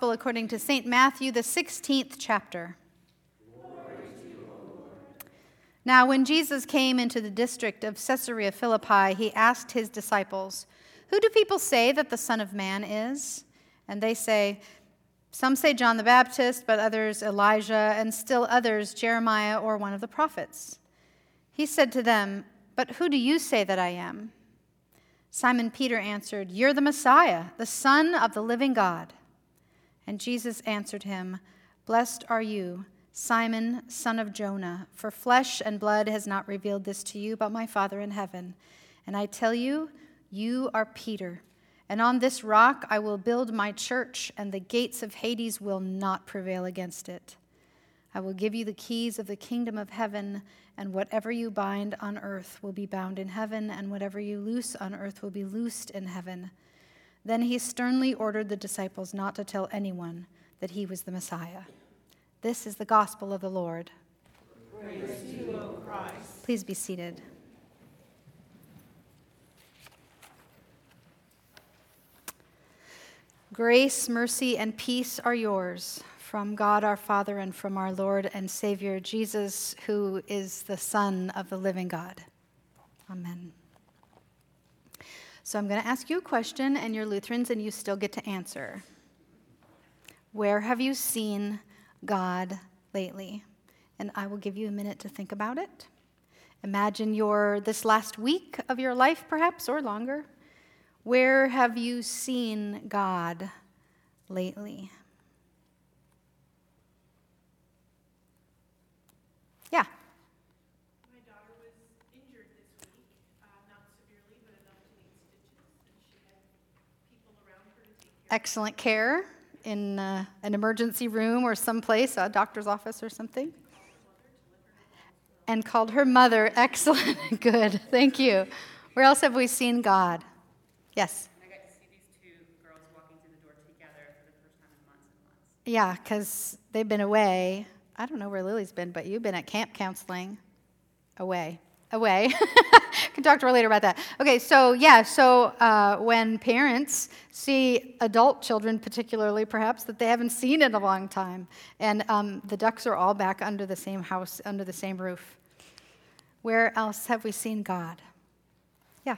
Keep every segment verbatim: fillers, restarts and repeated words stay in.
Gospel according to Saint Matthew, the sixteenth chapter. Now, when Jesus came into the district of Caesarea Philippi, he asked his disciples, "Who do people say that the Son of Man is?" And they say, "Some say John the Baptist, but others Elijah, and still others Jeremiah or one of the prophets." He said to them, "But who do you say that I am?" Simon Peter answered, "You're the Messiah, the Son of the living God." And Jesus answered him, "Blessed are you, Simon, son of Jonah, for flesh and blood has not revealed this to you, but my Father in heaven. And I tell you, you are Peter, and on this rock I will build my church, and the gates of Hades will not prevail against it. I will give you the keys of the kingdom of heaven, and whatever you bind on earth will be bound in heaven, and whatever you loose on earth will be loosed in heaven." Then he sternly ordered the disciples not to tell anyone that he was the Messiah. This is the gospel of the Lord. Praise to you, O Christ. Please be seated. Grace, mercy, and peace are yours from God our Father and from our Lord and Savior Jesus, who is the Son of the living God. Amen. So I'm going to ask you a question, and you're Lutherans, and you still get to answer. Where have you seen God lately? And I will give you a minute to think about it. Imagine your this last week of your life, perhaps, or longer. Where have you seen God lately? Yeah. My daughter was injured this week, uh, not severely, but enough to need stitches, and she had people around her to take care of her. Excellent care in uh, an emergency room or someplace, a doctor's office or something. And called her mother. Excellent. Good. Thank you. Where else have we seen God? Yes. I got to see these two girls walking through the door together for the first time in months and months. Yeah, because they've been away. I don't know where Lily's been, but you've been at camp counseling. Away. Away. Can talk to her later about that. Okay, so yeah, so uh, when parents see adult children, particularly perhaps, that they haven't seen in a long time, and um, the ducks are all back under the same house, under the same roof. Where else have we seen God? Yeah.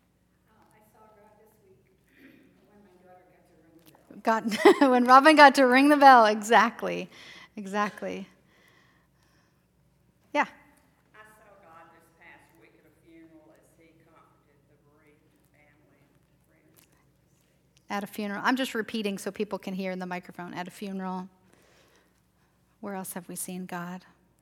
Got when Robin got to ring the bell, exactly, exactly. Yeah. I saw God this past week at a funeral as he comforted the bereaved family and friends. At a funeral. I'm just repeating so people can hear in the microphone. At a funeral. Where else have we seen God?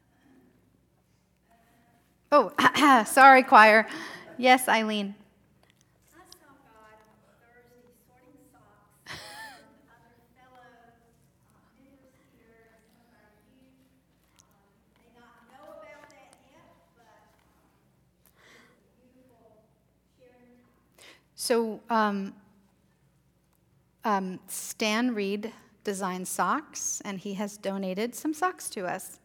Oh, sorry, choir. Yes, Eileen. I saw God on Thursday sorting socks with other fellow uh, members here and some of our youth. Um, they not know about that yet, but um, it's a beautiful sharing time. So, um, um, Stan Reed designs socks, and he has donated some socks to us.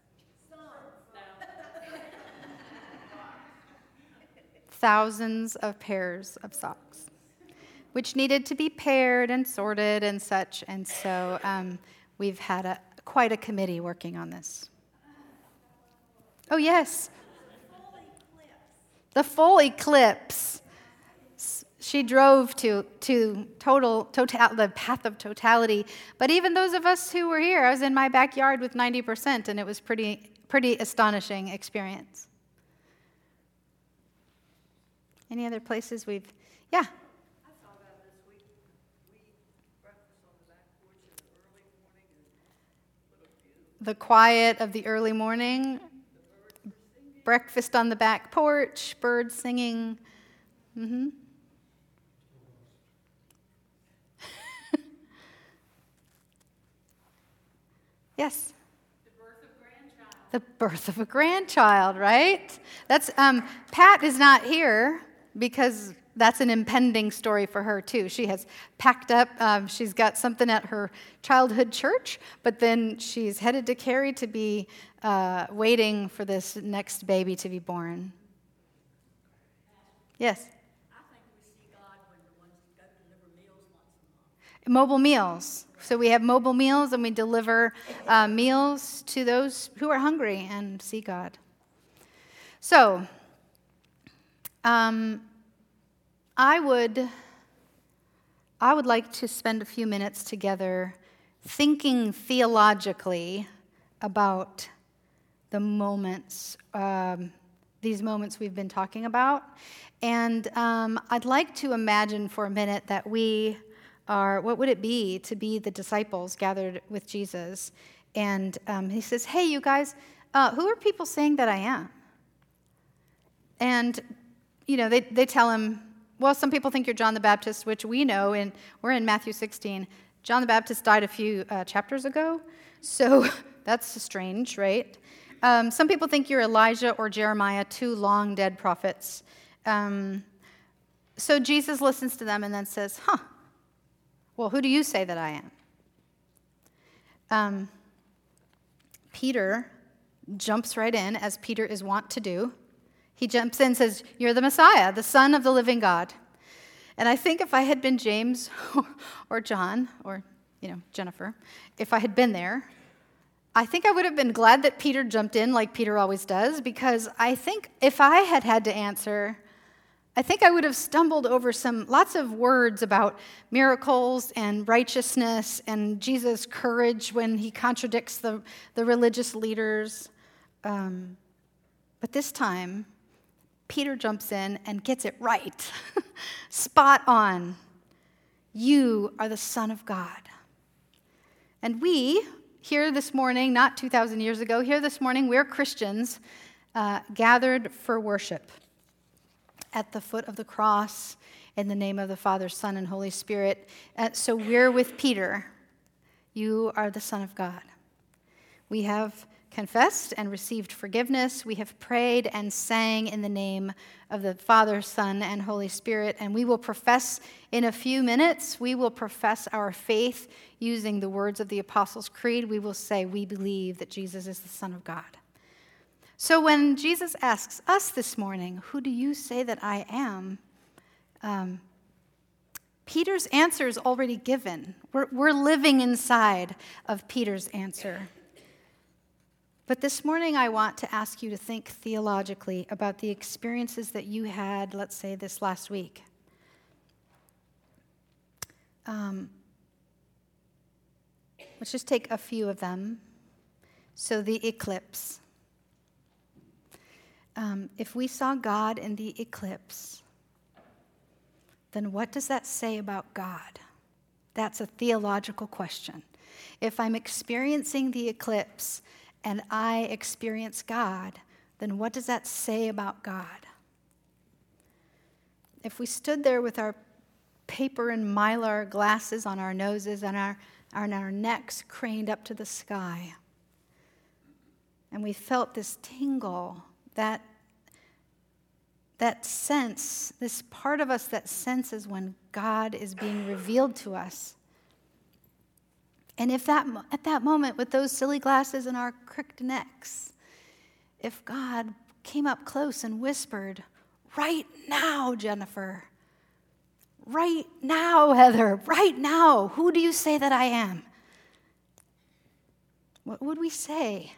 Thousands of pairs of socks, which needed to be paired and sorted and such. And so um, we've had a, quite a committee working on this. Oh, yes. The full eclipse. She drove to to total, total the path of totality. But even those of us who were here, I was in my backyard with ninety percent, and it was pretty pretty astonishing experience. Any other places we've, yeah? I saw that this week. We eat breakfast on the back porch in the early morning, and what a view. The quiet of the early morning, breakfast on the back porch, birds singing. Mm-hmm. Yes? The birth of grandchild. The birth of a grandchild, right? That's um, Pat is not here because that's an impending story for her too. She has packed up. Um, she's got something at her childhood church, but then she's headed to Cary to be uh, waiting for this next baby to be born. Yes. I think we see God when the ones that go deliver meals once a month. mobile meals. So we have mobile meals, and we deliver uh, meals to those who are hungry and see God. So, um, I would, I would like to spend a few minutes together thinking theologically about the moments, um, these moments we've been talking about. And um, I'd like to imagine for a minute that we are, what would it be to be the disciples gathered with Jesus? And um, he says, hey, you guys, uh, who are people saying that I am? And, you know, they, they tell him, well, some people think you're John the Baptist, which we know, and we're in Matthew sixteen. John the Baptist died a few uh, chapters ago, so that's strange, right? Um, some people think you're Elijah or Jeremiah, two long-dead prophets. Um, so Jesus listens to them and then says, huh, well, who do you say that I am? Um, Peter jumps right in, as Peter is wont to do. He jumps in and says, you're the Messiah, the Son of the living God. And I think if I had been James or John or, you know, Jennifer, if I had been there, I think I would have been glad that Peter jumped in like Peter always does, because I think if I had had to answer, I think I would have stumbled over some lots of words about miracles and righteousness and Jesus' courage when he contradicts the, the religious leaders. Um, but this time, Peter jumps in and gets it right. Spot on. You are the Son of God. And we, here this morning, not two thousand years ago, here this morning, we're Christians uh, gathered for worship at the foot of the cross in the name of the Father, Son, and Holy Spirit. Uh, so we're with Peter. You are the Son of God. We have confessed and received forgiveness. We have prayed and sang in the name of the Father, Son, and Holy Spirit. And we will profess in a few minutes, we will profess our faith using the words of the Apostles' Creed. We will say, we believe that Jesus is the Son of God. So when Jesus asks us this morning, who do you say that I am? Um, Peter's answer is already given. We're, we're living inside of Peter's answer. But this morning, I want to ask you to think theologically about the experiences that you had, let's say, this last week. Um, let's just take a few of them. So the eclipse. Um, if we saw God in the eclipse, then what does that say about God? That's a theological question. If I'm experiencing the eclipse and I experience God, then what does that say about God? If we stood there with our paper and mylar glasses on our noses and our, and our necks craned up to the sky, and we felt this tingle, that, that sense, this part of us that senses when God is being revealed to us. And if that at that moment, with those silly glasses and our crooked necks, if God came up close and whispered, right now, Jennifer, right now, Heather, right now, who do you say that I am? What would we say?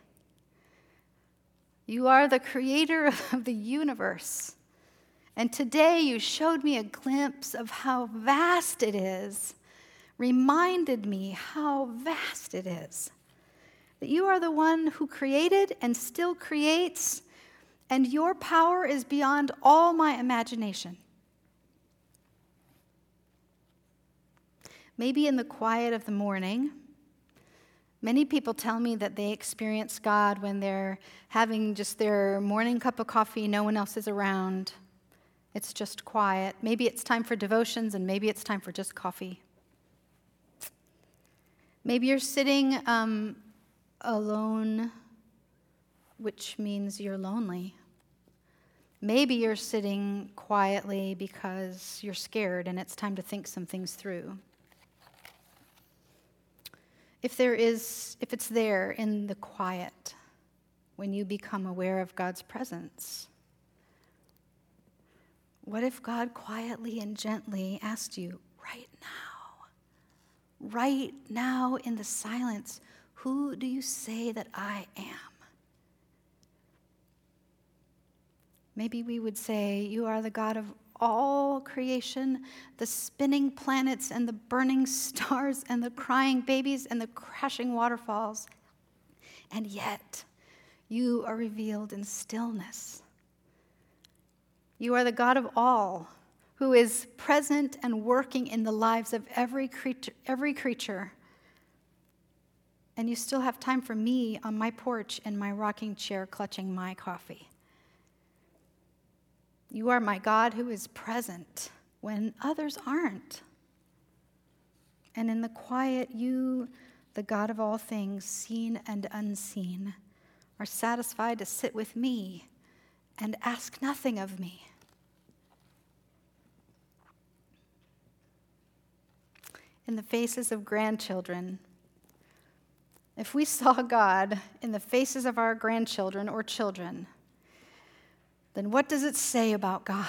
You are the creator of the universe. And today you showed me a glimpse of how vast it is, reminded me how vast it is. That you are the one who created and still creates, and your power is beyond all my imagination. Maybe in the quiet of the morning, many people tell me that they experience God when they're having just their morning cup of coffee, no one else is around. It's just quiet. Maybe it's time for devotions, and maybe it's time for just coffee. Maybe you're sitting um, alone, which means you're lonely. Maybe you're sitting quietly because you're scared and it's time to think some things through. If there is, if it's there in the quiet, when you become aware of God's presence, what if God quietly and gently asked you, right now, right now in the silence, who do you say that I am? Maybe we would say, you are the God of all creation, the spinning planets and the burning stars and the crying babies and the crashing waterfalls. And yet, you are revealed in stillness. You are the God of all, who is present and working in the lives of every creature, every creature. And you still have time for me on my porch in my rocking chair clutching my coffee. You are my God who is present when others aren't. And in the quiet, you, the God of all things, seen and unseen, are satisfied to sit with me and ask nothing of me. In the faces of grandchildren, if we saw God in the faces of our grandchildren or children, then what does it say about God?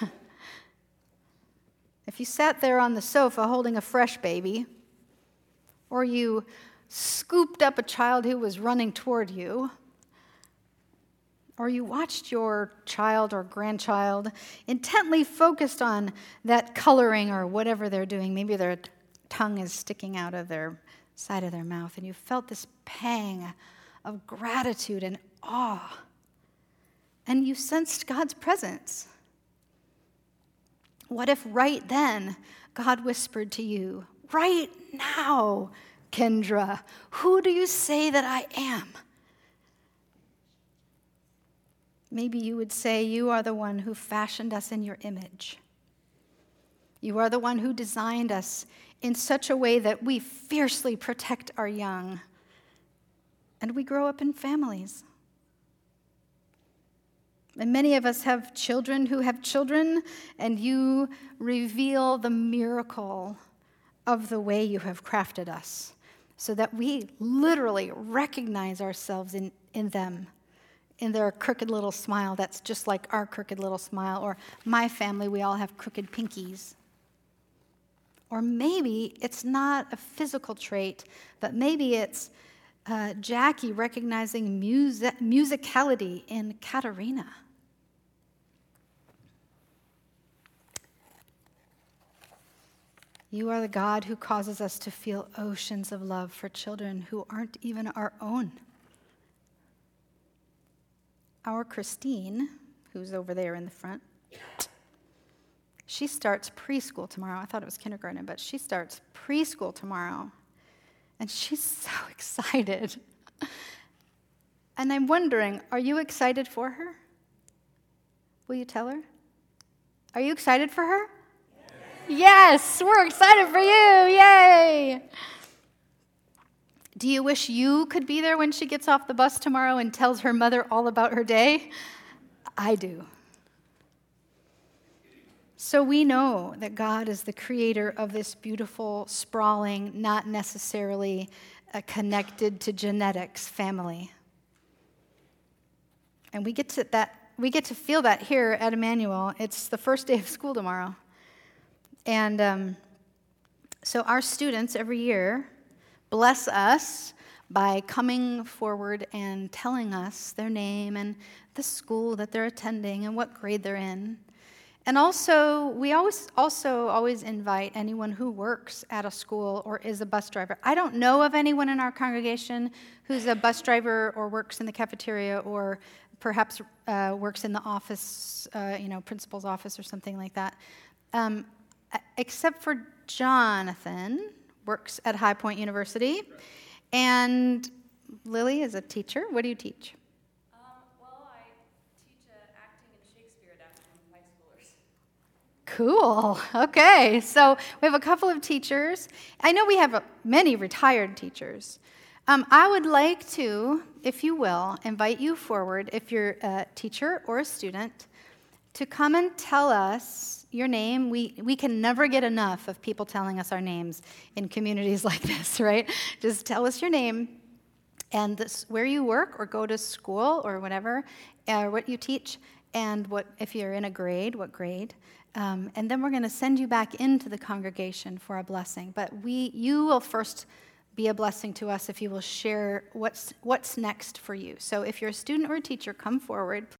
If you sat there on the sofa holding a fresh baby, or you scooped up a child who was running toward you, or you watched your child or grandchild intently focused on that coloring or whatever they're doing, maybe their tongue is sticking out of their side of their mouth, and you felt this pang of gratitude and awe, and you sensed God's presence. What if right then God whispered to you, right now, Kendra, who do you say that I am? Maybe you would say, you are the one who fashioned us in your image. You are the one who designed us in such a way that we fiercely protect our young, and we grow up in families. And many of us have children who have children, and you reveal the miracle of the way you have crafted us so that we literally recognize ourselves in, in them, in their crooked little smile that's just like our crooked little smile, or my family, we all have crooked pinkies. Or maybe it's not a physical trait, but maybe it's uh, Jackie recognizing music- musicality in Katerina. You are the God who causes us to feel oceans of love for children who aren't even our own. Our Christine, who's over there in the front, she starts preschool tomorrow. I thought it was kindergarten, but she starts preschool tomorrow. And she's so excited. And I'm wondering, are you excited for her? Will you tell her? Are you excited for her? Yes, yes, we're excited for you. Yay! Do you wish you could be there when she gets off the bus tomorrow and tells her mother all about her day? I do. So we know that God is the creator of this beautiful, sprawling, not necessarily uh, connected to genetics family. And we get to that we get to feel that here at Emmanuel. It's the first day of school tomorrow. And um, so our students every year bless us by coming forward and telling us their name and the school that they're attending and what grade they're in. And also, we always also always invite anyone who works at a school or is a bus driver. I don't know of anyone in our congregation who's a bus driver or works in the cafeteria or perhaps uh, works in the office, uh, you know, principal's office or something like that. Um, except for Jonathan, works at High Point University, and Lily is a teacher. What do you teach? Cool. Okay. So we have a couple of teachers. I know we have a, many retired teachers. Um, I would like to, if you will, invite you forward, if you're a teacher or a student, to come and tell us your name. We we can never get enough of people telling us our names in communities like this, right? Just tell us your name and this, where you work or go to school or whatever, or what you teach, and what if you're in a grade, what grade. Um, and then we're going to send you back into the congregation for a blessing. But we, you will first be a blessing to us if you will share what's what's next for you. So if you're a student or a teacher, come forward.